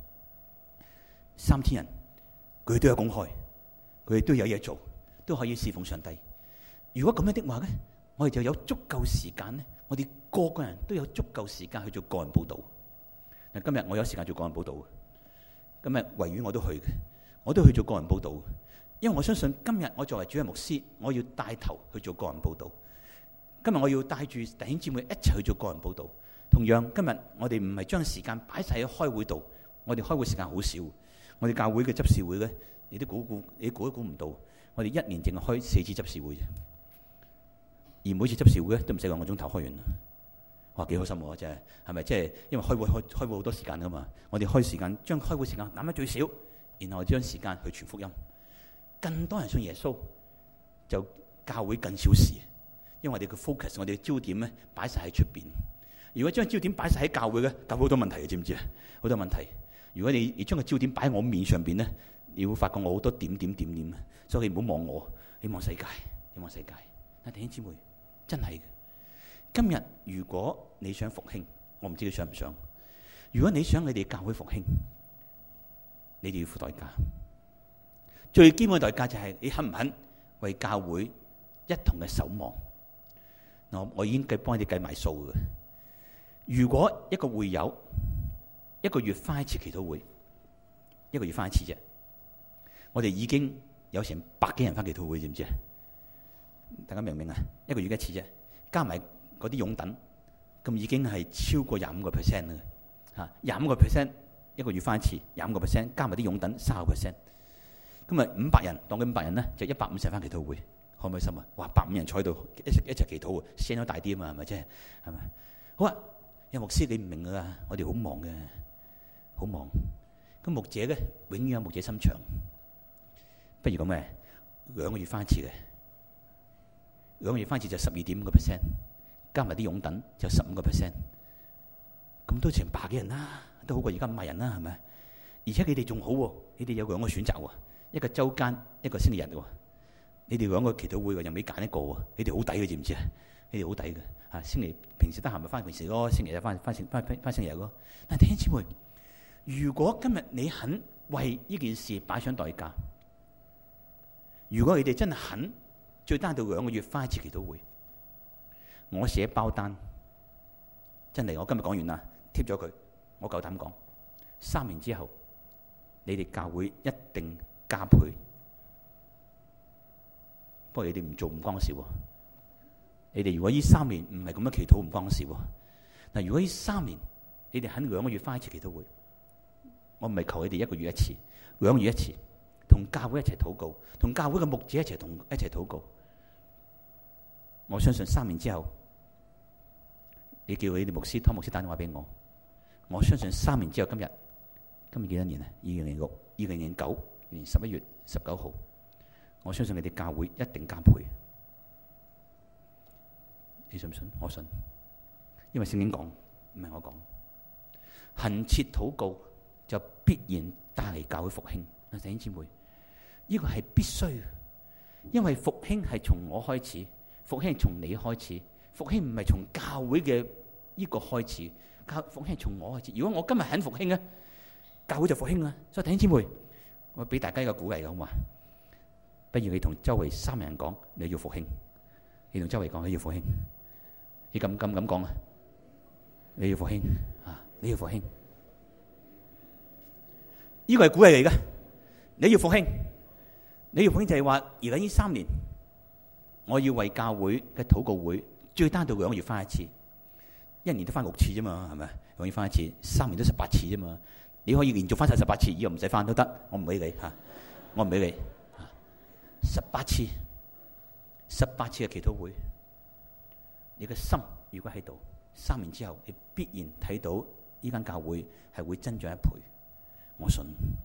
，3000人佢都有工開，佢哋都有嘢做，都可以侍奉上帝。如果咁樣的話咧，我哋就有足夠時間咧。我哋個個人都有足夠時間去做個人報道。嗱，今日我有時間做個人報道，今日維園我都去嘅，我都去做個人報道。因為我相信今日我作為主任牧師，我要帶頭去做個人報道。今日我要帶住弟兄姊妹一齊去做個人報道。同樣今日我哋唔係將時間擺晒喺開會度，我哋開會時間好少。我哋教會嘅執事會咧，你都估都估唔到，我哋1年淨係開4次執事會啫。而每次執事會咧都唔使2個鐘頭開完啦，哇，幾開心喎！真係，係咪？即係因為開會好多時間噶嘛，我哋開時間將開會時間減得最少，然後將時間去傳福音，更多人信耶穌，就教會更少事，因為我哋嘅 focus， 我哋嘅焦點咧擺晒喺出邊。如果將焦點擺晒喺教會咧，教會好多問題嘅，知唔知啊？好多問題。如果你將個焦點擺喺我面上邊咧，你會發覺我好多點，所以你唔好望我，你望世界，你望世界。嗱，弟兄姊妹。真係嘅，今日如果你想復興，我唔知你想唔想。如果你想你哋教會復興，你哋要付代價。最基本嘅代價就係你肯唔肯為教會一同嘅守望。我已經幫你哋計埋數嘅。如果一個會友1個月返1次祈禱會，1個月返1次啫，我哋已經有成100幾人返祈禱會，知唔知啊？大家明唔明啊？1個月1次啫，加埋嗰啲擁躉，咁已經係超過25%啦。嚇，25%1個月返1次，25%加埋啲擁躉30%，咁啊500人，當佢500人咧，就150人返祈禱會，開唔開心啊？哇，150人坐喺度一齊祈禱，聲都大啲啊嘛，係咪啫？係咪？好啊，有牧師你唔明㗎，我哋好忙嘅，好忙。 咁牧者咧，永遠有牧者心腸。不如咁嘅，2個月翻一次嘅，2個月翻一次就12.5%，加埋啲擁躉就15%，咁都成100幾人啦，都好過而家500人啦，係咪？而且你哋仲好喎，你哋有2個選擇喎，一個週間，一個星期日喎。你哋2個祈禱會嘅，又未揀一個喎，你哋好抵嘅，知唔知啊？你哋好抵嘅嚇，星期平時得閒咪翻平時咯，星期日翻星期日咯。但係弟兄姊妹，如果今日你肯為呢件事擺上代價，如果你哋真係肯，最低到2個月翻一次祈禱會，我寫包單，真係我今日講完啦，貼咗佢，我夠膽講，3年之後你哋教會一定加倍。不過你哋唔做唔關我事喎。你哋如果呢3年唔係咁樣祈禱，唔關我事喎。嗱，如果呢3年你哋肯2個月翻一次祈禱會，我唔係求你哋1個月一次，2個月一次，同教會一齊禱告，同教會嘅牧者一齊禱告。我相信3年之後，你叫你哋牧師湯牧師打電話俾我，我相信3年之後今日幾多年啊？2006、2009年11月19號，我相信你哋教會一定加倍。你信唔信？我信，因為聖經講，唔係我講。恆切禱告就必然帶嚟教會復興。弟兄姊妹，呢個係必須嘅，因為復興係從我開始，復興係從你開始，復興唔係從教會嘅呢個開始，復興係從我開始。如果我今日肯復興咧，教會就復興啦。所以弟兄姊妹，我俾大家一個鼓勵嘅好嘛？不如你同周圍3人講，你要復興。你同周圍講，你要復興。你咁講啊！你要復興啊！你要復興。呢個係鼓勵嚟嘅。你要復興，你要復興就係話，而家呢3年，我要為教會嘅禱告會最單到2個月翻一次，1年都翻6次啫嘛，係咪？2個月翻一次，3年都18次啫嘛。你可以連續翻晒18次，以後唔使翻都得，我唔俾你嚇，我唔俾你。18次嘅祈禱會，你嘅心如果喺度，3年之後你必然睇到呢間教會係會增長1倍。我信。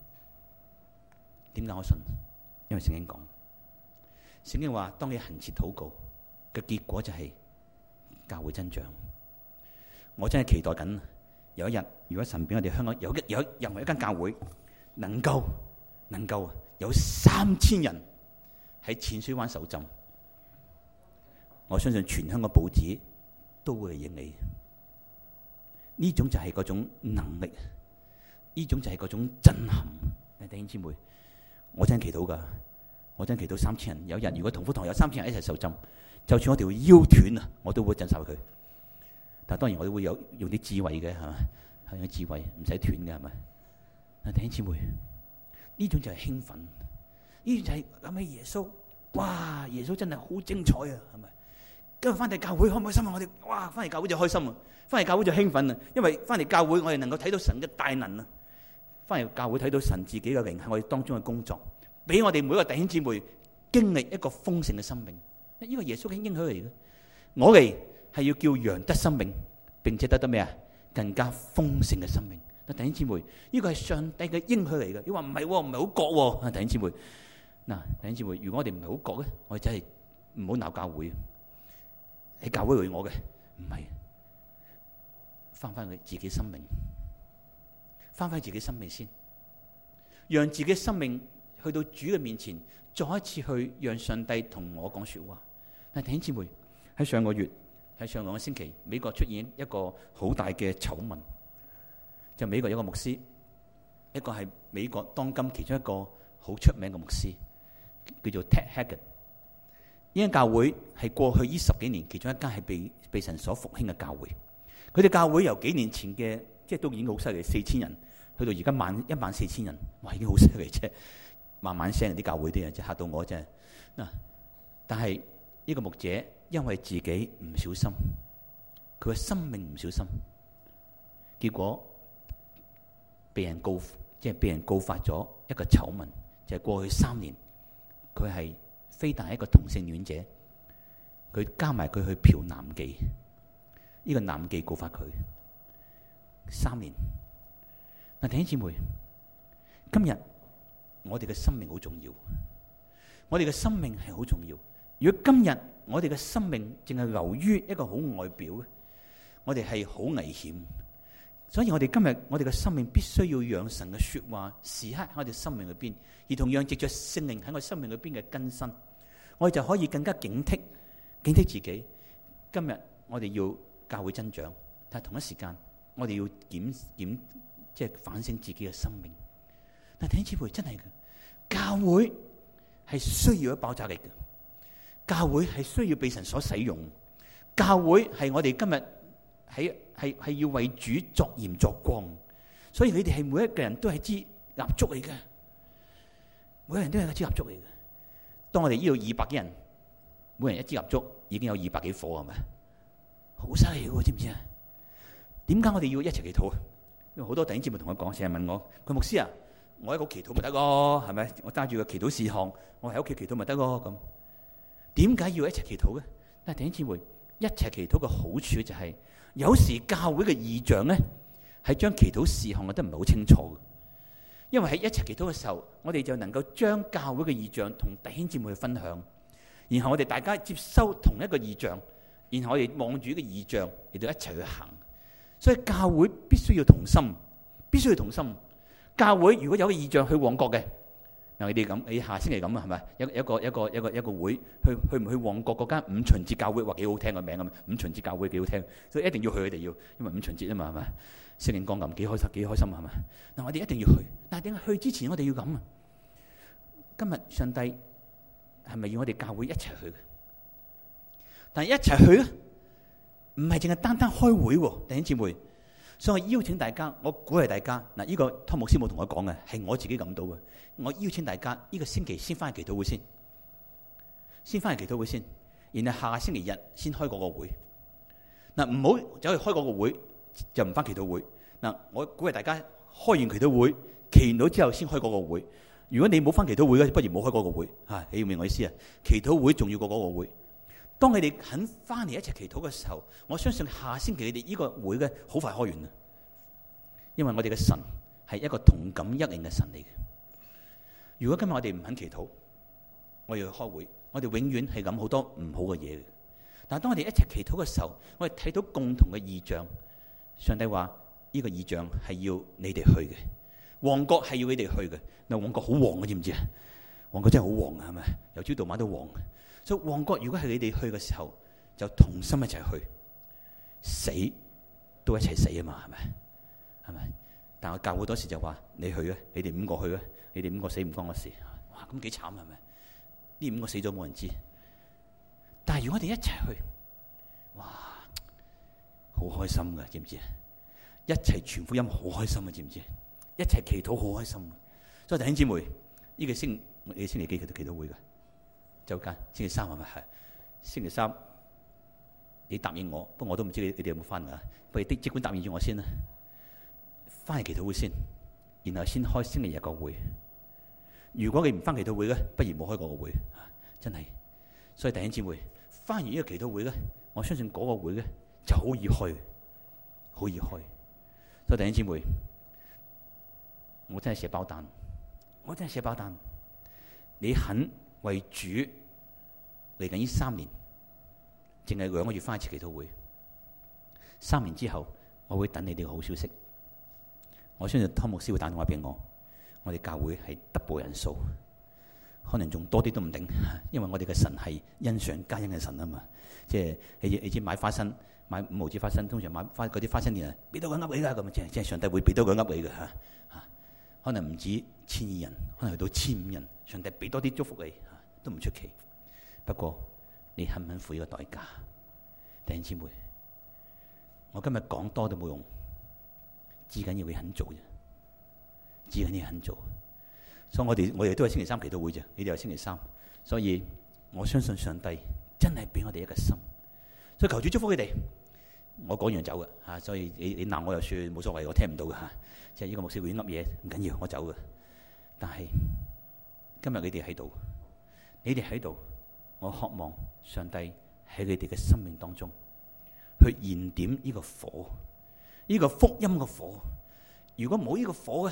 點解我信？因為聖經講，聖經話當你恆切禱告嘅結果就係教會增長。我真係期待緊有一日，如果神俾我哋香港有任何一間教會能夠有3000人喺淺水灣受浸，我相信全香港報紙都會嚟應你。呢種就係嗰種能力，呢種就係嗰種震撼。弟兄姊妹，我真係祈禱噶，我真係祈禱3000人。有日如果同福堂有3000人一齊受浸，就算我條腰斷啊，我都會鎮守佢。但係當然我都會用啲智慧嘅，係咪？係有智慧，唔使斷嘅，係咪？弟兄姊妹，呢種就係興奮，呢種就係諗起耶穌。哇！耶穌真係好精彩啊，係咪？今日翻嚟教會開唔開心啊？我哋哇，翻嚟教會就開心啊，翻嚟教會就興奮啊，因為翻嚟教會我哋能夠睇到神嘅大能啊，翻嚟教會睇到神自己嘅靈喺我哋當中嘅工作，俾我哋每個弟兄姊妹經歷一個豐盛嘅生命。呢個耶穌嘅應許嚟嘅，我哋係要叫羊得生命，並且得咩啊？更加豐盛嘅生命。弟兄姊妹，呢個係上帝嘅應許嚟嘅。你話唔係，唔係好覺喎。弟兄姊妹，嗱，弟兄姊妹，如果我哋唔係好覺咧，我哋真係唔好鬧教會。喺教會為我嘅，唔係翻佢自己生命，翻自己生命先，讓自己生命去到主嘅面前，再一次去讓上帝同我講說話。但係弟兄姊妹，喺上個月，喺上2個星期，美國出現一個好大嘅醜聞，就美國有一個牧師，一個係美國當今其中一個好出名嘅牧師，叫做 Ted Haggett。呢間教會係過去呢10幾年其中一間係被神所復興嘅教會。佢哋教會由幾年前嘅即係都已經好犀利，4000人，去到而家14000人，哇，已經好犀利啫！慢慢聲啲教會啲人，真嚇到我真係嗱。但係呢個牧者因為自己唔小心，佢嘅生命唔小心，結果被人告發咗一個醜聞，就係過去3年佢係非但係一個同性戀者，佢加埋佢去嫖男妓，呢個男妓告發佢3年。嗱，弟兄姊妹， 今日我哋嘅生命好重要，我哋嘅生命係好重要。如果今日我哋嘅生命淨係流於一個好外表嘅，我哋係好危險。所以我哋今日我哋嘅生命必須要讓神嘅說話時刻喺我哋生命裏邊，而同樣藉着聖靈喺我生命裏邊嘅更新，我哋就可以更加警惕自己。今日我哋要教會增長，但係同一時間我哋要即係反省自己嘅生命。但係弟兄姊妹，真係嘅，教會係需要有爆炸力嘅，教會係需要被神所使用，教會係我哋今日係要為主作鹽作光。所以你哋係每一個人都係支蠟燭嚟嘅，每個人都係一支蠟燭嚟嘅。當我哋呢度200幾人，每人一支蠟燭已經有200幾火，係咪？好犀利嘅，知唔知啊？點解我哋要一齊祈禱啊？因為好多弟兄姊妹同我講，成日問我，佢牧師啊，我喺屋企祈禱咪得咯，係咪？我揸住個祈禱事項，我喺屋企祈禱咪得咯。咁點解要一齊祈禱嘅？但係弟兄姊妹，一齊祈禱嘅好處就係，有時教會嘅異象咧，係將祈禱事項覺得唔係好清楚嘅。因為喺一齊祈禱嘅時候，我哋就能夠將教會嘅異象同弟兄姊妹去分享，然後我哋大家接收同一個異象，然後我哋望住呢個異象，亦都一齊去行。所以教會必須要同心，必須要同心。教會如果有個異象去旺角嘅，嗱，你哋咁，你下星期咁啊，係咪？一個會去唔去旺角嗰間五旬節教會？話幾好聽個名咁，五旬節教會幾好聽，所以一定要去佢哋要，因為五旬節啊嘛，係咪？聖靈降臨幾開心，幾開心係咪？嗱，我哋一定要去，但係點解去之前我哋要咁啊？今日上帝係咪要我哋教會一齊去嘅？但係一齊去咧，唔係淨係單單開會喎，弟兄姊妹。所以我邀請大家，我鼓勵大家嗱，呢個湯牧師冇同我講嘅，係我自己諗到嘅。我邀請大家呢個星期先翻去祈禱會先翻去祈禱會先，然後下星期日先開嗰個會。嗱，唔好走去開嗰個會就唔翻祈禱會。嗱，我鼓勵大家開完祈禱會，祈完禱之後先開嗰個會。如果你冇翻祈禱會嘅，不如冇開嗰個會。嚇，你要明我意思啊？祈禱會重要過嗰個會。當你哋肯翻嚟一齊祈禱嘅時候，我相信下星期你哋呢個會嘅好快開完啦。因為我哋嘅神係一個同感一靈嘅神嚟嘅。如果今日我哋唔肯祈禱，我哋要去開會，我哋永遠係諗好多唔好嘅嘢嘅。但係當我哋一齊祈禱嘅時候，我哋睇到共同嘅異象。上帝話呢個異象係要你哋去嘅，旺角係要你哋去嘅。嗱，旺角好旺嘅，知唔知啊？旺角真係好旺啊，係咪？由朝到晚都旺。所以旺角如果係你哋去嘅時候，就同心一齊去，死都一齊死啊嘛，係咪？係咪？但我教會好多時就話你去啊，你哋5個去啊，你哋5個死唔關我事。哇，咁幾慘係咪？呢5個死咗冇人知。但係如果我哋一齊去，哇，好開心噶，知唔知啊？一齊傳福音好開心啊，知唔知？一齊祈禱好開心。所以弟兄姊妹，呢個星期幾祈禱會噶？周間星期3係咪？係星期3，你答應我，不過我都唔知你哋有冇翻㗎。不如即管答應住我先啦，翻嚟祈禱會先，然後先開星期日個會。如果你唔翻祈禱會咧，不如冇開嗰個會，真係。所以弟兄姊妹，翻完呢個祈禱會咧，我相信嗰個會咧就好易開，好易開。所以弟兄姊妹，我真係寫包單，我真係寫包單。你肯為主嚟緊呢3年，淨係2個月翻一次祈禱會。3年之後，我會等你哋嘅好消息。我相信湯牧師會打電話俾我。我哋教會係double人數，可能仲多啲都唔定，因為我哋嘅神係恩上加恩嘅神啊嘛。即係你知買花生，買5毫子花生，通常買花嗰啲花生店啊，俾到個噏你㗎咁，即係上帝會俾到個噏你嘅嚇。可能唔止1200人，可能去到1500人，上帝俾多啲祝福你，都唔出奇。不過你肯唔肯付呢個代價？弟兄姊妹，我今日講多都冇用，至緊要你肯做啫，至緊要肯做。所以我哋都係星期3祈禱會啫，你哋係星期3，所以我相信上帝真係俾我哋一個心，所以求主祝福佢哋。我講完走嘅嚇，所以你鬧我又算冇所謂，我聽唔到嘅嚇。即係呢個牧師會噏嘢唔緊要，我走嘅。但係今日你哋喺度，你哋喺度，我渴望上帝喺你哋嘅生命當中去燃點呢個火，呢個福音嘅火。如果冇呢個火嘅，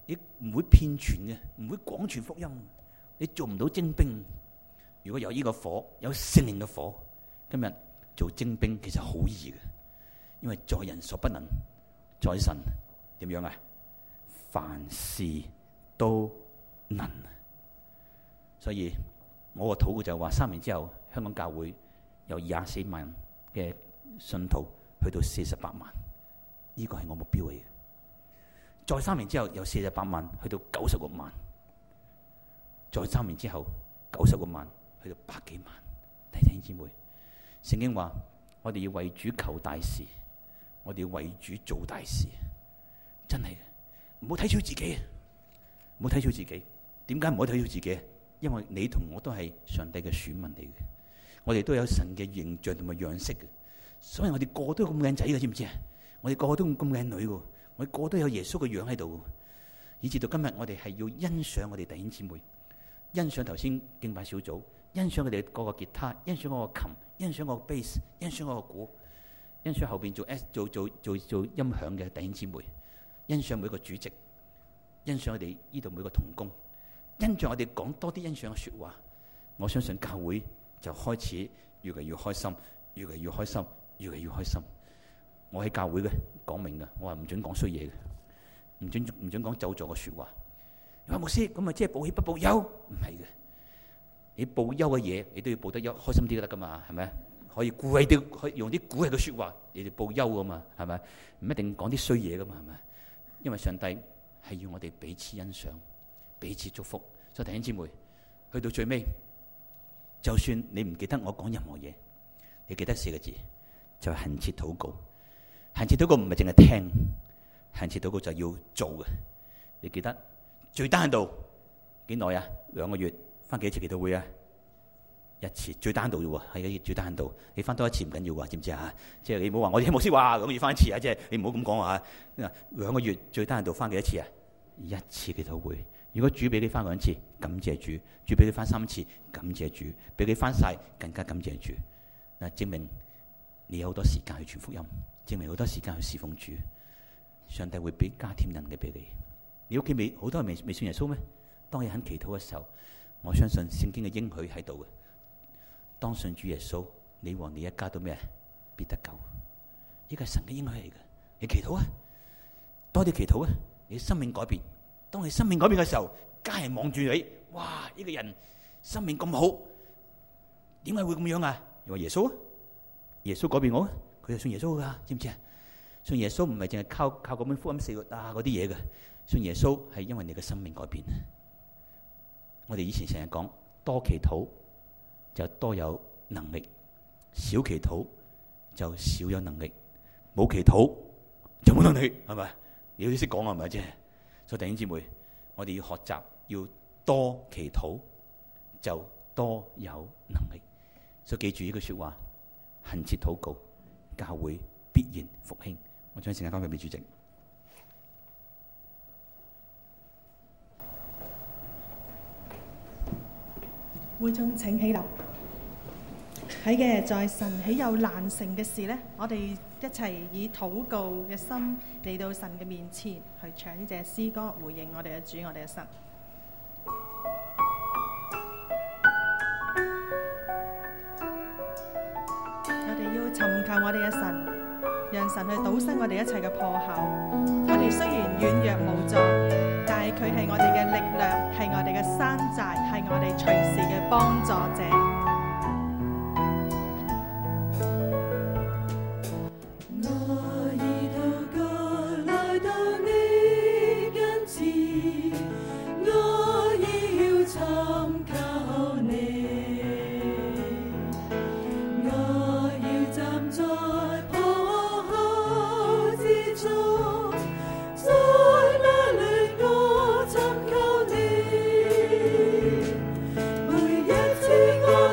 你唔會遍傳嘅，唔會廣傳福音，你做唔到精兵。如果有呢個火，有聖靈嘅火，今日做精兵其實好易嘅，因為在人所不能，在神點樣啊？凡事都能。所以我個禱告就話，3年之後香港教會由24萬嘅信徒去到48萬，呢個係我目標嚟嘅。再3年之後由48萬去到96萬，再3年之後96萬去到100幾萬。弟兄姊妹，聖經話我哋要為主求大事，我哋要為主做大事，真係嘅，唔好睇小自己，唔好睇小自己。點解唔好睇小自己？因為你同我都係上帝嘅選民嚟嘅，我哋都有神嘅形象同埋樣式嘅，所以我哋個個都咁靚仔嘅，知唔知啊？我哋個個都咁靚女嘅，我哋個個都有耶穌嘅樣喺度，以至到今日我哋係要欣賞我哋弟兄姊妹，欣賞頭先敬拜小組，欣賞佢哋嗰個吉他，欣賞嗰個琴，欣賞嗰個 bass， 欣賞嗰個鼓，欣賞後邊做音響嘅弟兄姊妹，欣賞每一個主席，欣賞我哋呢度每個同工，欣賞我哋講多啲欣賞嘅說話。我相信教會就開始越嚟越開心，越嚟越開心，越嚟越開心。我喺教會嘅講明嘅，我話唔准講衰嘢嘅，唔准講咒詛嘅說話。你話牧師咁咪即係報喜不報憂？唔係嘅，你報憂嘅嘢，你都要報得憂，開心啲都得噶嘛，係咪？可以鼓勵啲，可以用啲鼓勵嘅說話，你哋報憂噶嘛，係咪？唔一定講啲衰嘢噶嘛，係咪？因為上帝係要我哋彼此欣賞，彼此祝福。所以弟兄姊妹，去到最尾，就算你唔記得我講任何嘢，你記得4個字，就係懇切禱告。懇切禱告唔係淨係聽，懇切禱告就要做嘅。你記得最單度幾耐啊？2個月翻幾次祈禱會啊？1次，最單度啫喎，係最單度。你翻多1次唔緊要啊，知唔知啊？即係你唔好話我哋牧師話2個月翻1次啊，即係你唔好咁講啊。2個月最單度翻幾多次啊？1次祈禱會。如果主俾你翻1次，感謝主；主俾你翻3次，感謝主；俾你翻晒，更加感謝主。嗱，證明你有好多時間去傳福音，證明好多時間去侍奉主。上帝會俾加添能力俾你。你屋企好多人未信耶穌咩？當你肯祈禱嘅時候，我相信聖經嘅應許喺度嘅。當信主耶穌，你和你一家都咩？必得救。呢個係神嘅應許嚟嘅。你祈禱啊，多啲祈禱啊，你生命改變。當你生命改變嘅時候，家人望住你，哇！呢個人生命咁好，點解會咁樣啊？你話耶穌啊，耶穌改變我啊，佢就信耶穌噶，知唔知啊？信耶穌唔係淨係靠嗰本福音4律啊嗰啲嘢嘅，信耶穌係因為你嘅生命改變。我哋以前成日講，多祈禱就多有能力，少祈禱就少有能力，冇祈禱就冇能力，係咪？你都識講係咪啫？所以弟兄姊妹，我哋要學習，要多祈禱就多有能力。所以記住呢句說話，懇切禱告，教會必然復興。我將時間交俾主席。 會眾請起立。係嘅，在神豈有難成嘅事呢？我哋一齊以禱告嘅心嚟到神嘅面前，去唱呢隻詩歌，回應我哋嘅主，我哋嘅神。我哋要尋求我哋嘅神，讓神去堵塞我哋一切嘅破口。我哋雖然軟弱無助，但係佢係我哋嘅力量，係我哋嘅山寨，係我哋隨時嘅幫助者。 每一次我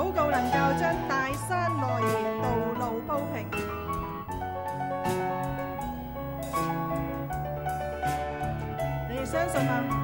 禱告能夠將大山挪移，道路鋪平。你哋相信嗎？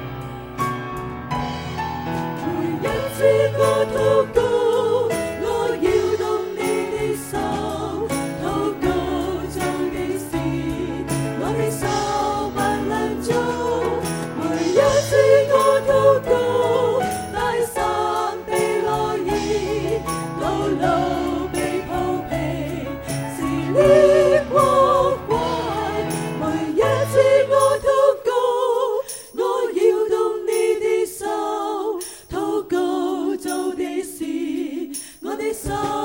每一次我禱告，我搖動你的手，禱告做的事，我的手不能做。每一次我禱告，大山被挪移，道路被鋪平，是烈火怪。每一次我禱告，我搖動你的手，禱告做的事，我的手